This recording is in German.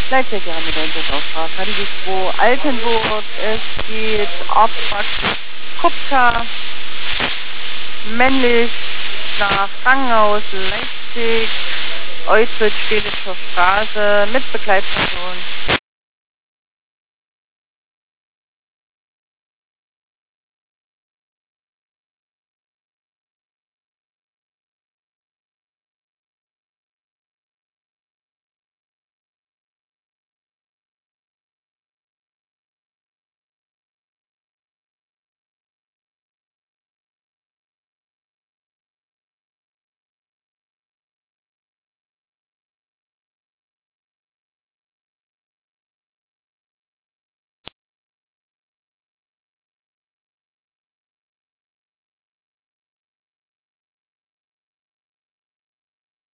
Bleibt sehr gerne mit uns auf Straße 2 Altenburg. Es geht ab Kupka, männlich nach Krankenhaus Leipzig, Eutzwitz-Städtischer Straße mit Begleitperson.